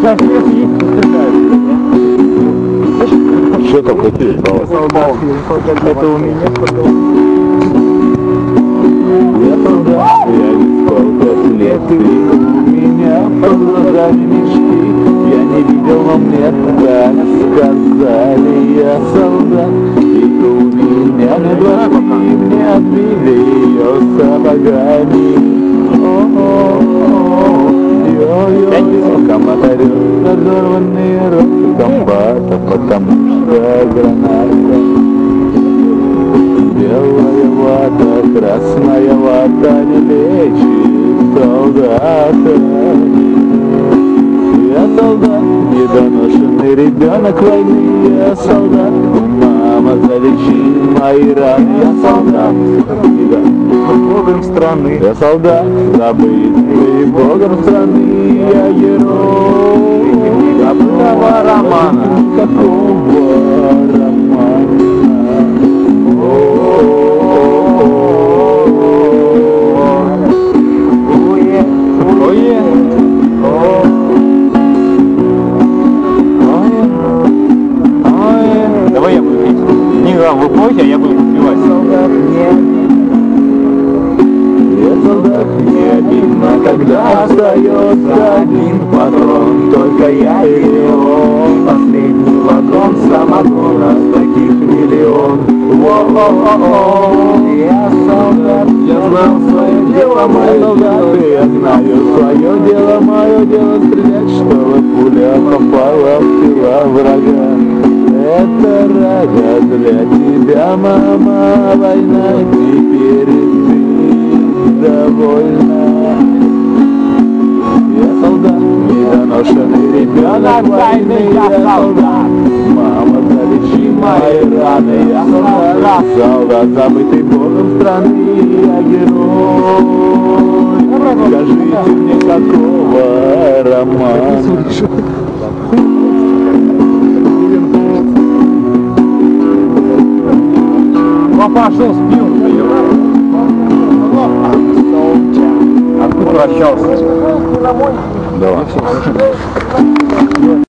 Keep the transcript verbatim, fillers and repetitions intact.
Что там какие? Это у меня потом. Я солдат, я не спал пять лет, и у меня под глазами мечты. Я не видел, но мне так сказали, я солдат, и у меня не башки, мне отбили ее сапогами. Йо-йо-йо, комбат орёт, разорванные руки комбата, потому что граната. Белая вата, красная вата не лечит солдата. Я солдат, недоношенный ребенок войны, я солдат. Мама, залечи мои раны, я солдат. Богом страны. Я солдат, забытый богом страны, я герой. Какого романа? Какого романа? Ое, ое, ое. Давай я буду петь. Не, вы пойте, а я буду подпевать. Солдат, нет. Я солдат, не обидно, когда остается один патрон, только я и он. Последний вагон самогона, таких миллион. О-о-о-о. Я солдат, я знал свое дело, мое солдат, и я знаю свое дело, мое дело стрелять, чтобы пуля попала в тела врага. Это рага для тебя, мама, война, теперь ты довольна. Я солдат, недоношенный ребенок войны, я солдат. Мама, залечи мои раны, я солдат. Солдат, забытый богом страны, я герой. Скажите мне, какого романа? Папа, что спил? А ты прощался? Давай.